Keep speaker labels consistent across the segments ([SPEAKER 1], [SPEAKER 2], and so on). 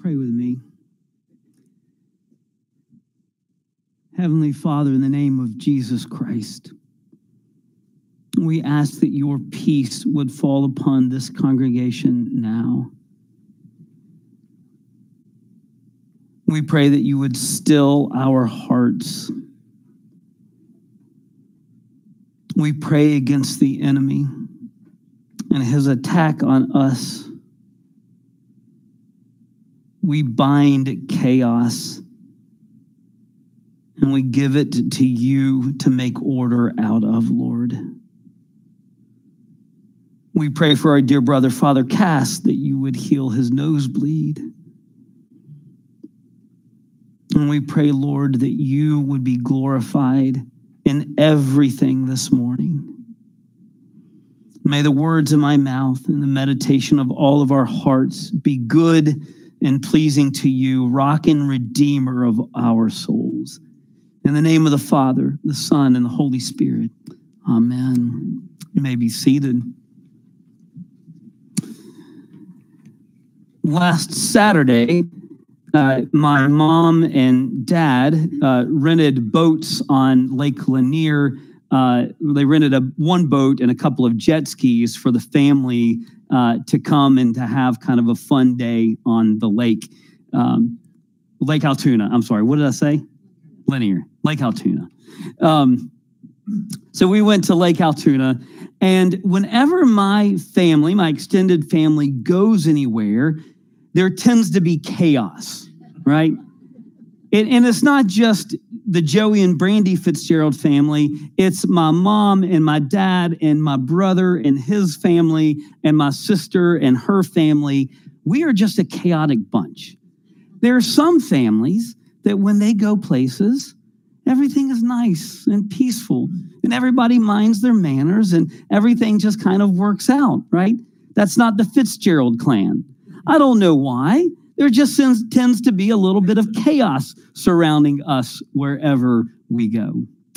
[SPEAKER 1] Pray with me. Heavenly Father, in the name of Jesus Christ, we ask that your peace would fall upon this congregation now. We pray that you would still our hearts. We pray against the enemy and his attack on us. We bind chaos and we give it to you to make order out of, Lord. We pray for our dear brother, Father Cass, that you would heal his nosebleed. And we pray, Lord, that you would be glorified in everything this morning. May the words of my mouth and the meditation of all of our hearts be good and pleasing to you, rock and redeemer of our souls. In the name of the Father, the Son, and the Holy Spirit. Amen. You may be seated. Last Saturday, my mom and dad rented boats on Lake Lanier. They rented one boat and a couple of jet skis for the family to come and to have kind of a fun day on the lake. Lake Altoona. I'm sorry, what did I say? Lanier. Lake Altoona. So we went to Lake Altoona, and whenever my family, my extended family, goes anywhere, there tends to be chaos, right? And it's not just the Joey and Brandy Fitzgerald family. It's my mom and my dad and my brother and his family and my sister and her family. We are just a chaotic bunch. There are some families that when they go places, everything is nice and peaceful and everybody minds their manners and everything just kind of works out, right? That's not the Fitzgerald clan. I don't know why. There just tends to be a little bit of chaos surrounding us wherever we go.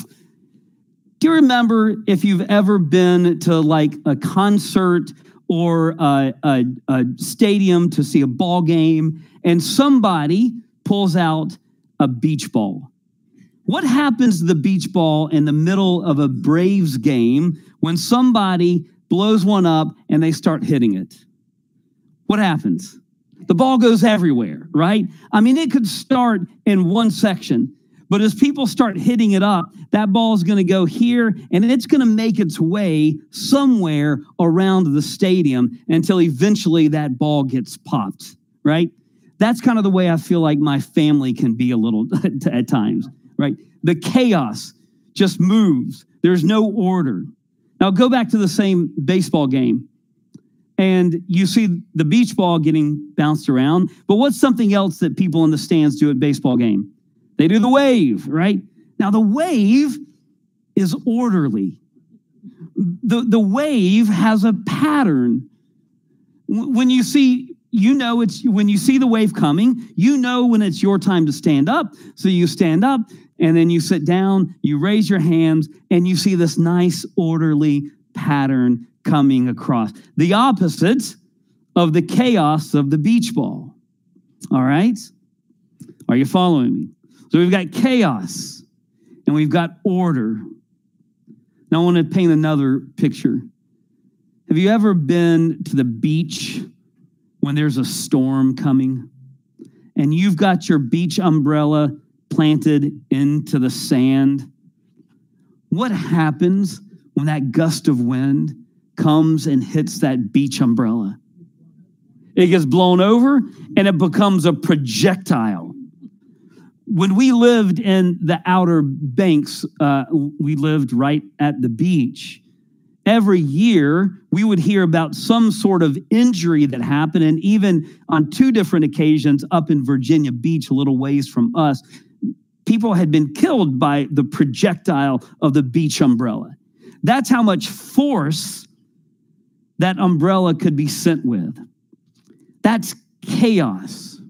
[SPEAKER 1] Do you remember if you've ever been to like a concert or a stadium to see a ball game and somebody pulls out a beach ball? What happens to the beach ball in the middle of a Braves game when somebody blows one up and they start hitting it? What happens? The ball goes everywhere, right? I mean, it could start in one section, but as people start hitting it up, that ball is going to go here and it's going to make its way somewhere around the stadium until eventually that ball gets popped, right? That's kind of the way I feel like my family can be a little at times, right? The chaos just moves. There's no order. Now go back to the same baseball game. And you see the beach ball getting bounced around. But what's something else that people in the stands do at baseball game? They do the wave, right? Now, the wave is orderly. The wave has a pattern. When you see, when you see the wave coming, you know when it's your time to stand up. So you stand up, and then you sit down, you raise your hands, and you see this nice, orderly pattern coming across. The opposite of the chaos of the beach ball. All right? Are you following me? So we've got chaos and we've got order. Now I want to paint another picture. Have you ever been to the beach when there's a storm coming and you've got your beach umbrella planted into the sand? What happens when that gust of wind comes and hits that beach umbrella? It gets blown over and it becomes a projectile. When we lived in the Outer Banks, we lived right at the beach. Every year, we would hear about some sort of injury that happened, and even on 2 different occasions up in Virginia Beach, a little ways from us, people had been killed by the projectile of the beach umbrella. That's how much force that umbrella could be sent with. That's chaos.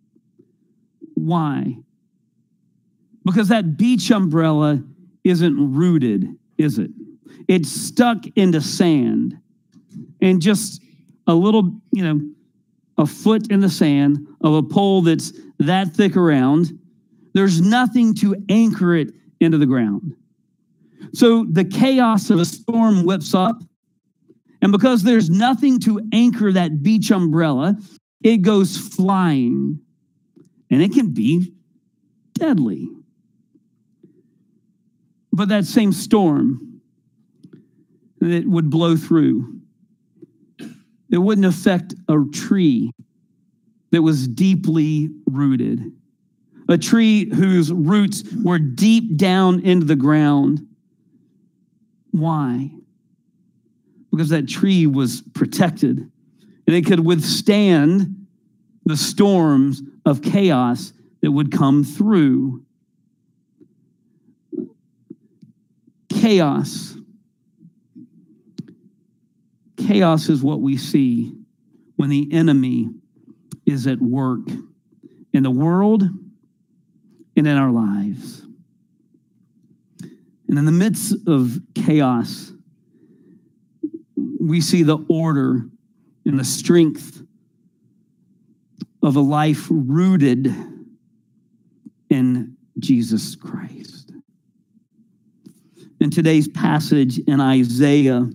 [SPEAKER 1] Why? Because that beach umbrella isn't rooted, is it? It's stuck into sand. And just a little, a foot in the sand of a pole that's that thick around. There's nothing to anchor it into the ground. So the chaos of a storm whips up, and because there's nothing to anchor that beach umbrella, it goes flying, and it can be deadly. But that same storm that would blow through, it wouldn't affect a tree that was deeply rooted, a tree whose roots were deep down into the ground. Why? Because that tree was protected, and it could withstand the storms of chaos that would come through. Chaos. Chaos is what we see when the enemy is at work in the world and in our lives. And in the midst of chaos, we see the order and the strength of a life rooted in Jesus Christ. In today's passage in Isaiah,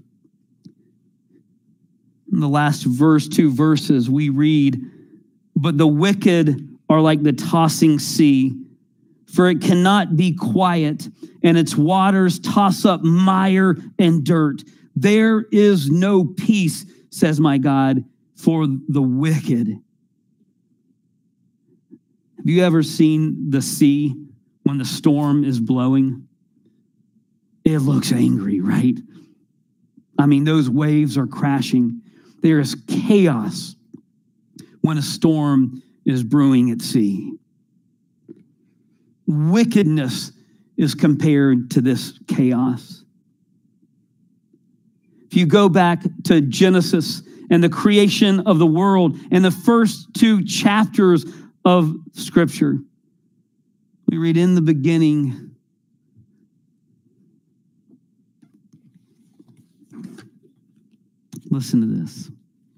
[SPEAKER 1] in the last two verses, we read, "But the wicked are like the tossing sea, for it cannot be quiet, and its waters toss up mire and dirt. There is no peace, says my God, for the wicked." Have you ever seen the sea when the storm is blowing? It looks angry, right? I mean, those waves are crashing. There is chaos when a storm is brewing at sea. Wickedness is compared to this chaos. If you go back to Genesis and the creation of the world and the first two chapters of Scripture, we read, "In the beginning, listen to this.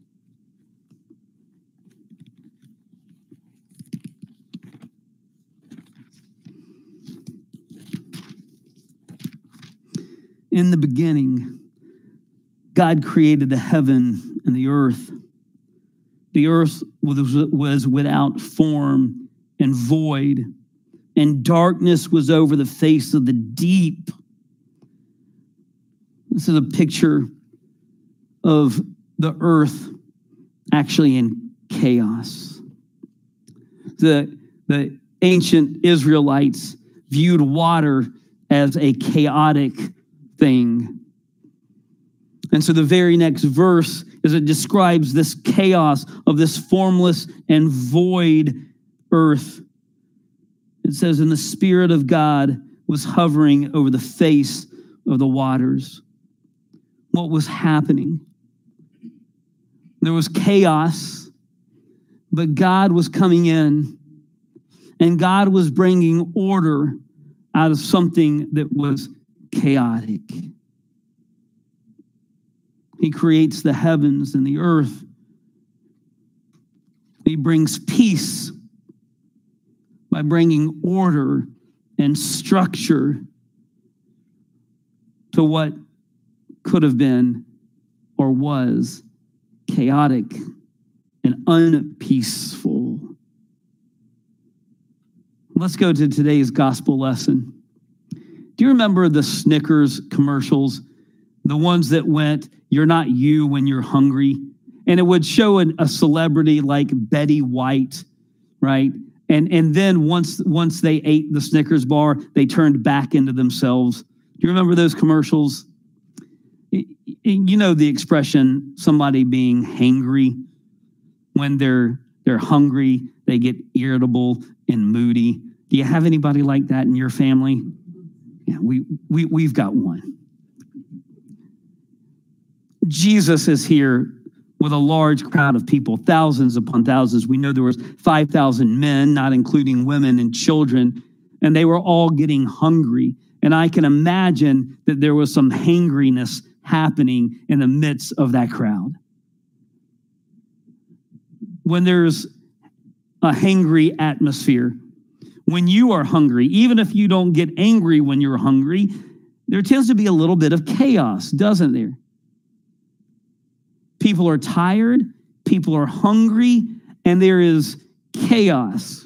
[SPEAKER 1] In the beginning, God created the heaven and the earth. The earth was without form and void, and darkness was over the face of the deep." This is a picture of the earth actually in chaos. The ancient Israelites viewed water as a chaotic thing. And so the very next verse, as it describes this chaos of this formless and void earth, it says, "And the Spirit of God was hovering over the face of the waters." What was happening? There was chaos, but God was coming in, and God was bringing order out of something that was chaotic. He creates the heavens and the earth. He brings peace by bringing order and structure to what could have been or was chaotic and unpeaceful. Let's go to today's gospel lesson. Do you remember the Snickers commercials? The ones that went, "You're not you when you're hungry." And it would show a celebrity like Betty White, right? And then once they ate the Snickers bar, they turned back into themselves. Do you remember those commercials? You know the expression, somebody being hangry. When they're hungry, they get irritable and moody. Do you have anybody like that in your family? Yeah, we've got one. Jesus is here with a large crowd of people, thousands upon thousands. We know there was 5,000 men, not including women and children, and they were all getting hungry. And I can imagine that there was some hangriness happening in the midst of that crowd. when there's a hangry atmosphere. When you are hungry, even if you don't get angry when you're hungry, there tends to be a little bit of chaos, doesn't there? People are tired, people are hungry, and there is chaos.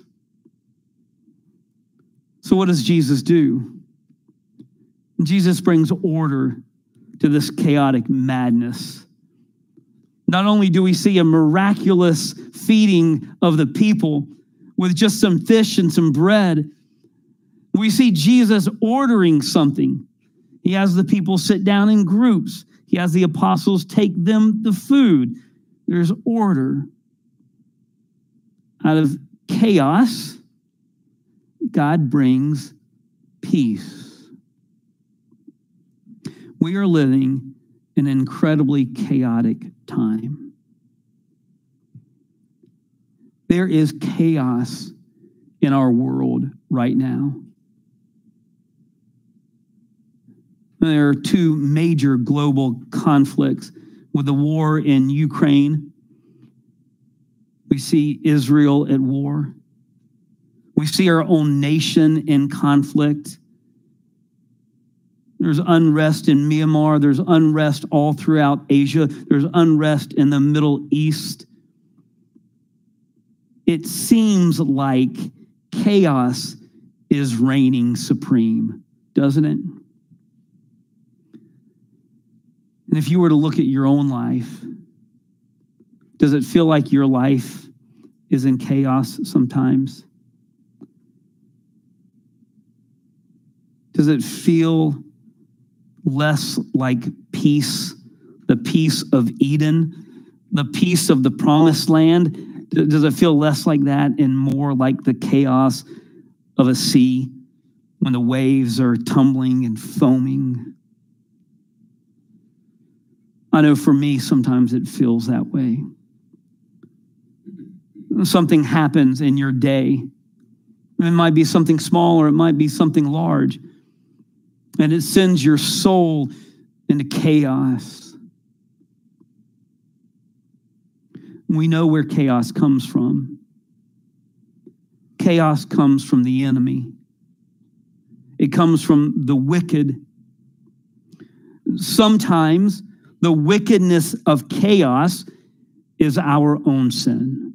[SPEAKER 1] So what does Jesus do? Jesus brings order to this chaotic madness. Not only do we see a miraculous feeding of the people with just some fish and some bread, we see Jesus ordering something. He has the people sit down in groups. He has the apostles take them the food. There's order. Out of chaos, God brings peace. We are living in an incredibly chaotic time. There is chaos in our world right now. There are two major global conflicts with the war in Ukraine. We see Israel at war. We see our own nation in conflict. There's unrest in Myanmar. There's unrest all throughout Asia. There's unrest in the Middle East. It seems like chaos is reigning supreme, doesn't it? And if you were to look at your own life, does it feel like your life is in chaos sometimes? Does it feel less like peace, the peace of Eden, the peace of the promised land? Does it feel less like that and more like the chaos of a sea when the waves are tumbling and foaming? I know for me, sometimes it feels that way. Something happens in your day. It might be something small or it might be something large. And it sends your soul into chaos. We know where chaos comes from. Chaos comes from the enemy. It comes from the wicked. Sometimes the wickedness of chaos is our own sin.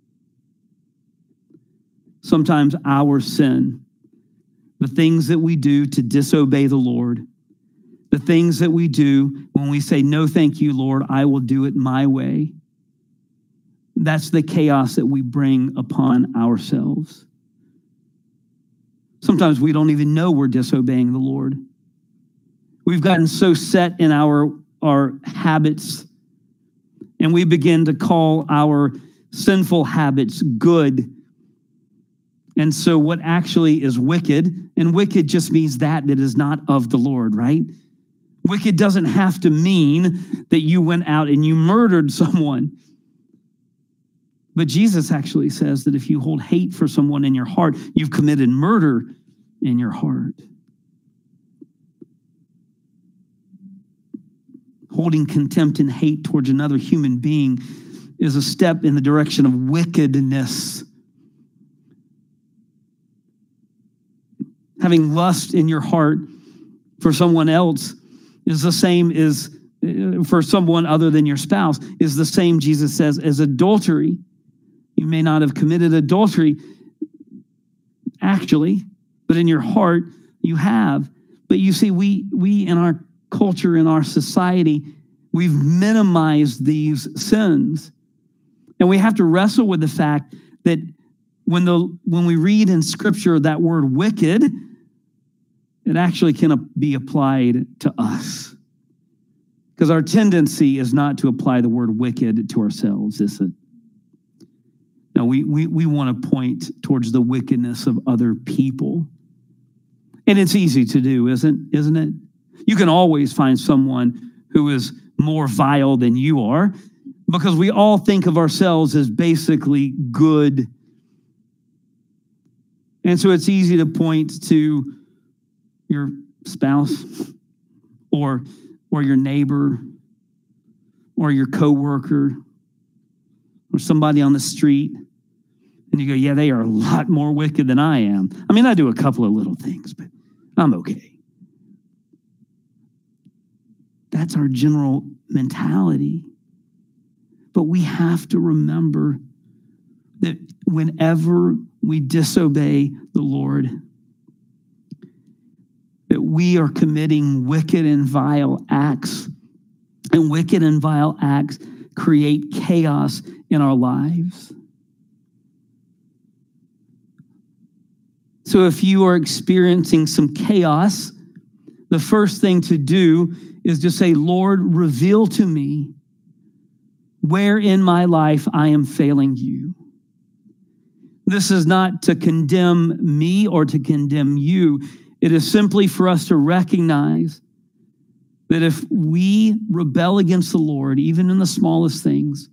[SPEAKER 1] Sometimes our sin, the things that we do to disobey the Lord, the things that we do when we say, no, thank you, Lord, I will do it my way. That's the chaos that we bring upon ourselves. Sometimes we don't even know we're disobeying the Lord. We've gotten so set in our habits, and we begin to call our sinful habits good. And so what actually is wicked, and wicked just means that is not of the Lord, right? Wicked doesn't have to mean that you went out and you murdered someone. But Jesus actually says that if you hold hate for someone in your heart, you've committed murder in your heart. Holding contempt and hate towards another human being is a step in the direction of wickedness. Having lust in your heart for someone else is the same as for someone other than your spouse, is the same, Jesus says, as adultery. You may not have committed adultery actually, but in your heart you have. But you see, we in our culture, in our society, we've minimized these sins. And we have to wrestle with the fact that when we read in Scripture that word wicked, it actually can be applied to us. Because our tendency is not to apply the word wicked to ourselves, is it? No, we want to point towards the wickedness of other people. And it's easy to do, isn't it? You can always find someone who is more vile than you are, because we all think of ourselves as basically good. And so it's easy to point to your spouse or your neighbor or your coworker or somebody on the street, and you go, yeah, they are a lot more wicked than I am. I mean, I do a couple of little things, but I'm okay. That's our general mentality. But we have to remember that whenever we disobey the Lord, that we are committing wicked and vile acts. And wicked and vile acts create chaos in our lives. So if you are experiencing some chaos, the first thing to do is to say, Lord, reveal to me where in my life I am failing you. This is not to condemn me or to condemn you. It is simply for us to recognize that if we rebel against the Lord, even in the smallest things,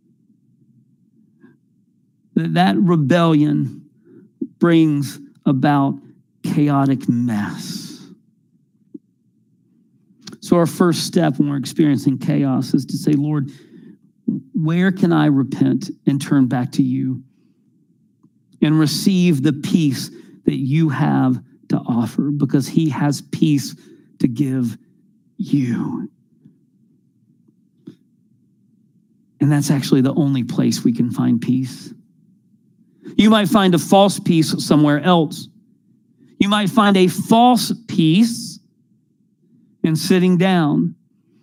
[SPEAKER 1] that rebellion brings about chaotic mess. So our first step when we're experiencing chaos is to say, Lord, where can I repent and turn back to you and receive the peace that you have to offer, because he has peace to give you. And that's actually the only place we can find peace. You might find a false peace somewhere else. You might find a false peace in sitting down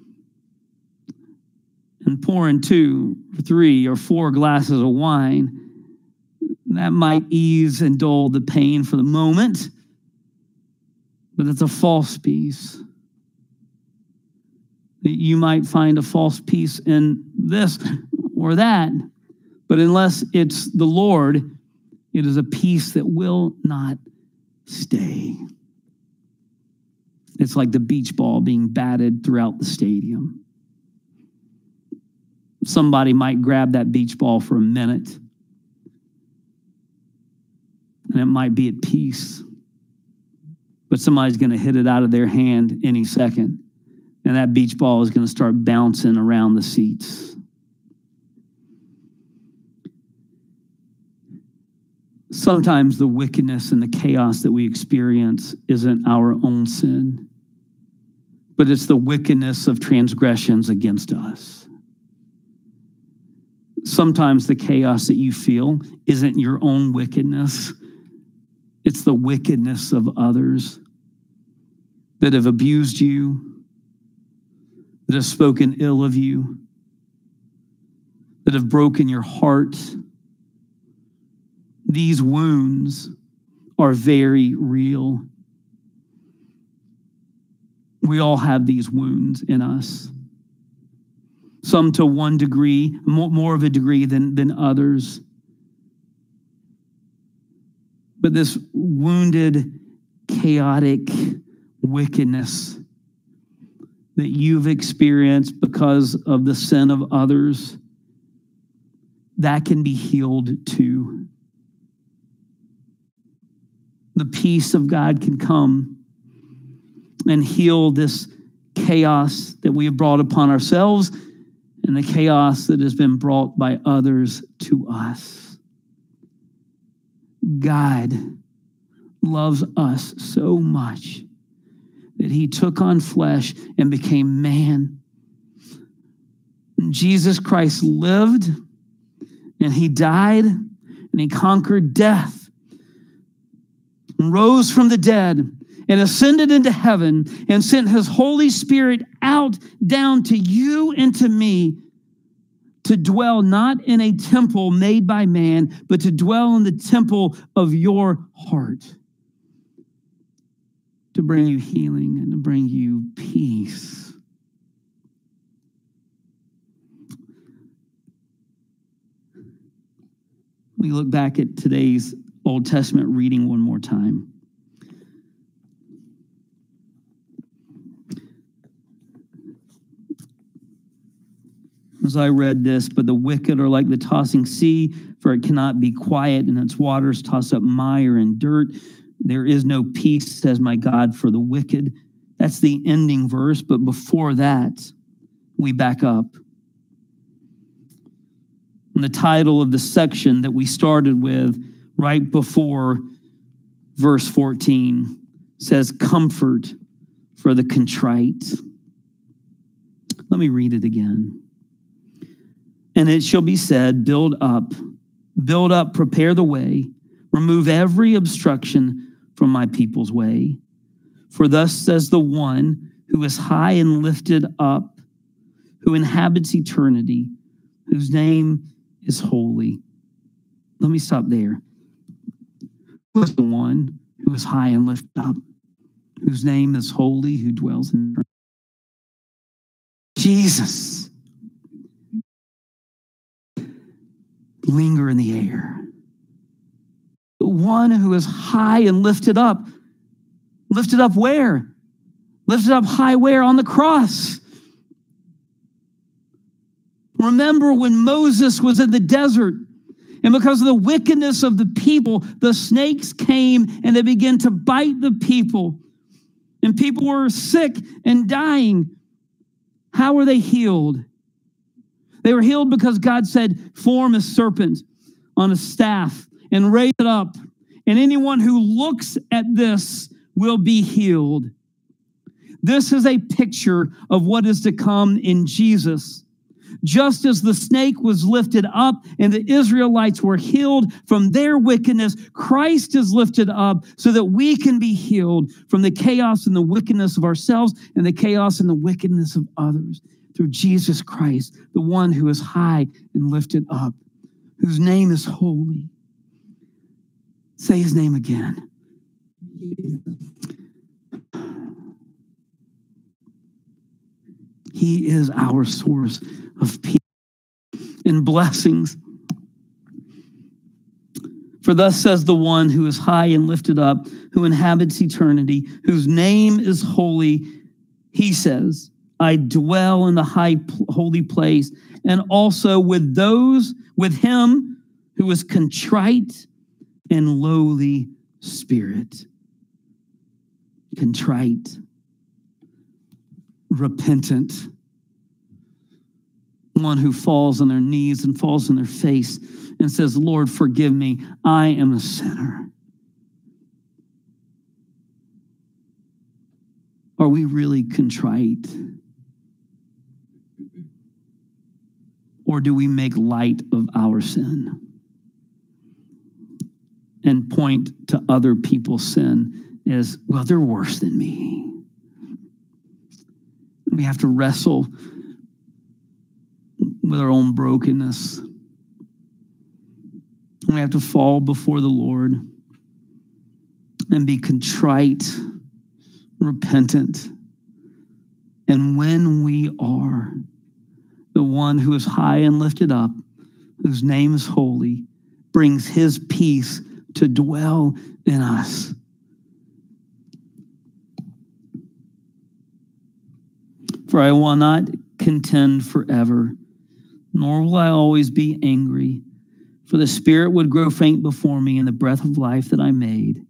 [SPEAKER 1] and pouring 2, 3, or 4 glasses of wine. That might ease and dull the pain for the moment, but it's a false peace. You might find a false peace in this or that, but unless it's the Lord, it is a peace that will not stay. It's like the beach ball being batted throughout the stadium. Somebody might grab that beach ball for a minute, and it might be at peace, but somebody's going to hit it out of their hand any second, and that beach ball is going to start bouncing around the seats. Sometimes the wickedness and the chaos that we experience isn't our own sin, but it's the wickedness of transgressions against us. Sometimes the chaos that you feel isn't your own wickedness. It's the wickedness of others that have abused you, that have spoken ill of you, that have broken your heart. These wounds are very real. We all have these wounds in us. Some to one degree, more of a degree than others. But this wounded, chaotic wickedness that you've experienced because of the sin of others, that can be healed too. The peace of God can come and heal this chaos that we have brought upon ourselves and the chaos that has been brought by others to us. God loves us so much that he took on flesh and became man. Jesus Christ lived and he died and he conquered death and rose from the dead and ascended into heaven and sent his Holy Spirit out down to you and to me to dwell not in a temple made by man, but to dwell in the temple of your heart, to bring you healing and to bring you peace. We look back at today's Old Testament reading one more time. As I read this, but the wicked are like the tossing sea, for it cannot be quiet, and its waters toss up mire and dirt. There is no peace, says my God, for the wicked. That's the ending verse, but before that, we back up. And the title of the section that we started with right before verse 14 says, Comfort for the Contrite. Let me read it again. And it shall be said, build up, prepare the way, remove every obstruction from my people's way. For thus says the one who is high and lifted up, who inhabits eternity, whose name is holy. Let me stop there. Who is the one who is high and lifted up, whose name is holy, who dwells in eternity? Jesus. Linger in the air. The one who is high and lifted up. Lifted up where? Lifted up high where? On the cross. Remember when Moses was in the desert, and because of the wickedness of the people, the snakes came and they began to bite the people. And people were sick and dying. How were they healed? They were healed because God said, form a serpent on a staff and raise it up. And anyone who looks at this will be healed. This is a picture of what is to come in Jesus. Just as the snake was lifted up and the Israelites were healed from their wickedness, Christ is lifted up so that we can be healed from the chaos and the wickedness of ourselves and the chaos and the wickedness of others through Jesus Christ, the one who is high and lifted up, whose name is holy. Say his name again. He is our source of peace and blessings. For thus says the one who is high and lifted up, who inhabits eternity, whose name is holy. He says, I dwell in the holy place, and also with him who is contrite and lowly spirit. Contrite, repentant, one who falls on their knees and falls on their face and says, Lord, forgive me. I am a sinner. Are we really contrite? Or do we make light of our sin and point to other people's sin as, well, they're worse than me? We have to wrestle with our own brokenness. We have to fall before the Lord and be contrite, repentant. And when we are, the one who is high and lifted up, whose name is holy, brings his peace to dwell in us. For I will not contend forever, nor will I always be angry. For the spirit would grow faint before me in the breath of life that I made.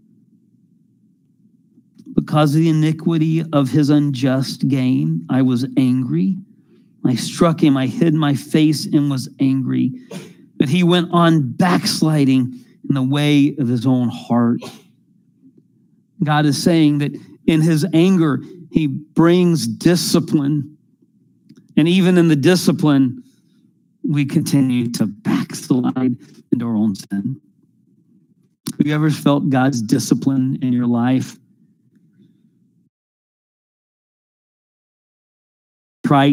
[SPEAKER 1] Because of the iniquity of his unjust gain, I was angry. I struck him, I hid my face and was angry. But he went on backsliding in the way of his own heart. God is saying that in his anger, he brings discipline. And even in the discipline, we continue to backslide into our own sin. Have you ever felt God's discipline in your life? Try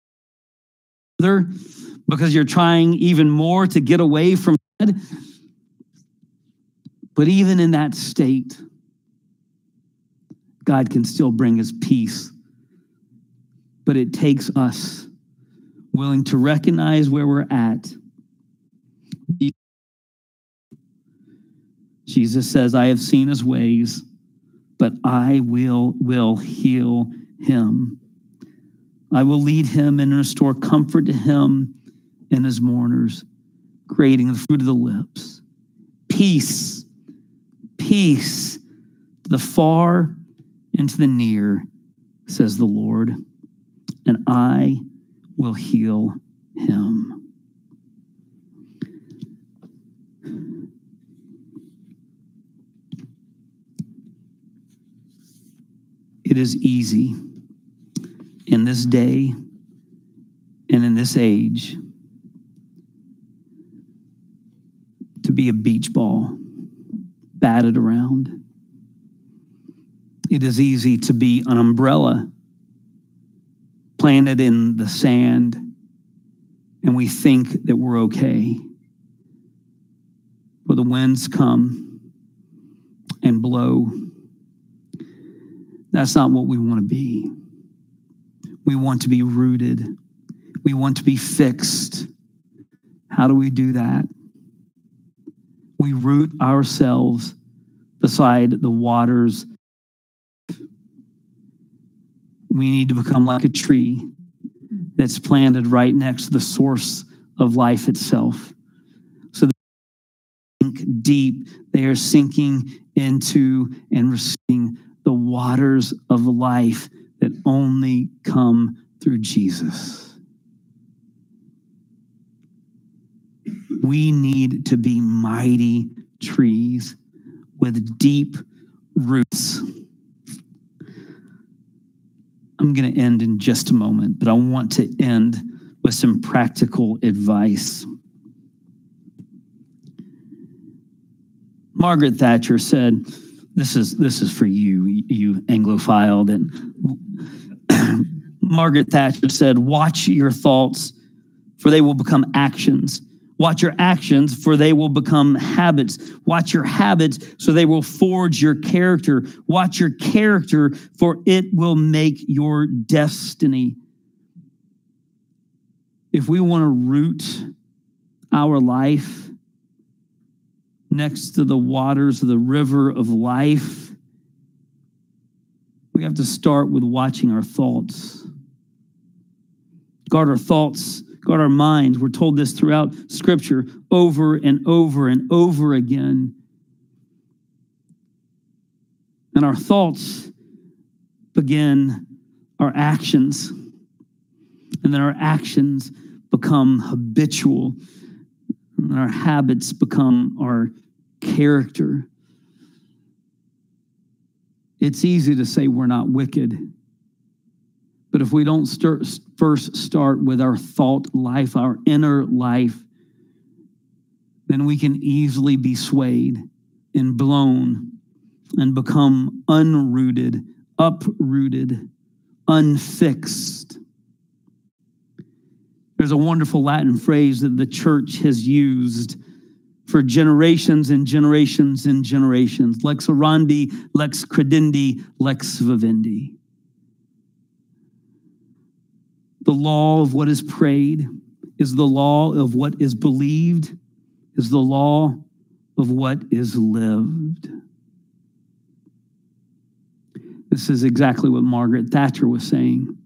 [SPEAKER 1] because you're trying even more to get away from God. But even in that state, God can still bring his peace. But it takes us willing to recognize where we're at. Jesus says, I have seen his ways, but I will heal him. I will lead him and restore comfort to him and his mourners, creating the fruit of the lips. Peace, peace, to the far and to the near, says the Lord, and I will heal him. It is easy in this day and in this age to be a beach ball batted around. It is easy to be an umbrella planted in the sand, and we think that we're okay. But the winds come and blow. That's not what we want to be. We want to be rooted. We want to be fixed. How do we do that? We root ourselves beside the waters. We need to become like a tree that's planted right next to the source of life itself. So they sink deep. They are sinking into and receiving the waters of life that only come through Jesus. We need to be mighty trees with deep roots. I'm going to end in just a moment, but I want to end with some practical advice. Margaret Thatcher said, this is for you Anglophile. That Margaret Thatcher said, watch your thoughts, for they will become actions. Watch your actions, for they will become habits. Watch your habits, so they will forge your character. Watch your character, for it will make your destiny. If we want to root our life next to the waters of the river of life, we have to start with watching our thoughts. Guard our thoughts. Guard our minds. We're told this throughout Scripture over and over and over again. And our thoughts begin our actions. And then our actions become habitual. And our habits become our character. It's easy to say we're not wicked. But if we don't first start with our thought life, our inner life, then we can easily be swayed and blown and become unrooted, uprooted, unfixed. There's a wonderful Latin phrase that the church has used for generations and generations and generations. Lex orandi, lex credendi, lex vivendi. The law of what is prayed is the law of what is believed, is the law of what is lived. This is exactly what Margaret Thatcher was saying.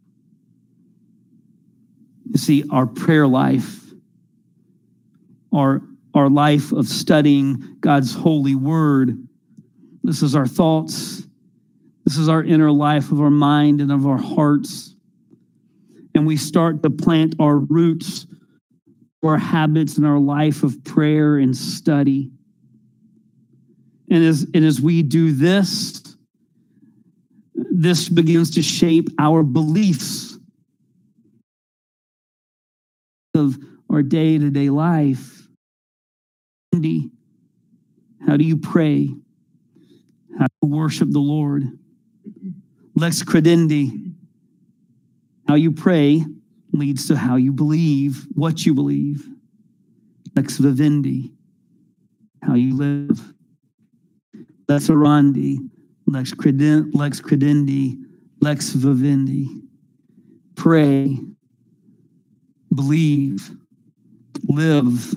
[SPEAKER 1] You see, our prayer life, our life of studying God's holy word, this is our thoughts. This is our inner life of our mind and of our hearts. And we start to plant our roots, our habits in our life of prayer and study. And as we do this, this begins to shape our beliefs of our day-to-day life. How do you pray? How do you worship the Lord? Lex credendi. How you pray leads to how you believe, what you believe. Lex vivendi, how you live. Lex orandi, lex credendi, lex vivendi. Pray, believe, live.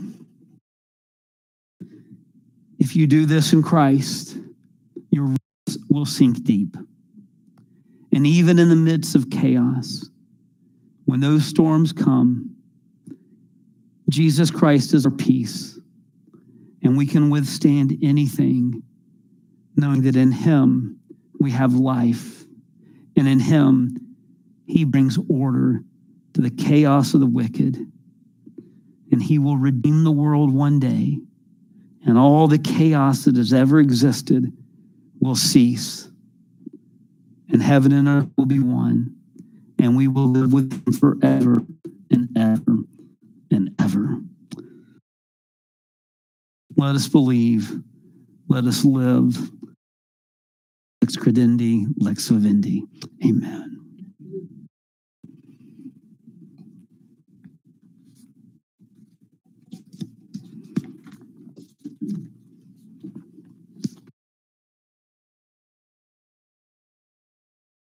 [SPEAKER 1] If you do this in Christ, your roots will sink deep. And even in the midst of chaos, when those storms come, Jesus Christ is our peace, and we can withstand anything, knowing that in him we have life, and in him he brings order to the chaos of the wicked, and he will redeem the world one day, and all the chaos that has ever existed will cease, and heaven and earth will be one, and we will live with him forever and ever and ever. Let us believe. Let us live. Lex credendi, lex vivendi. Amen.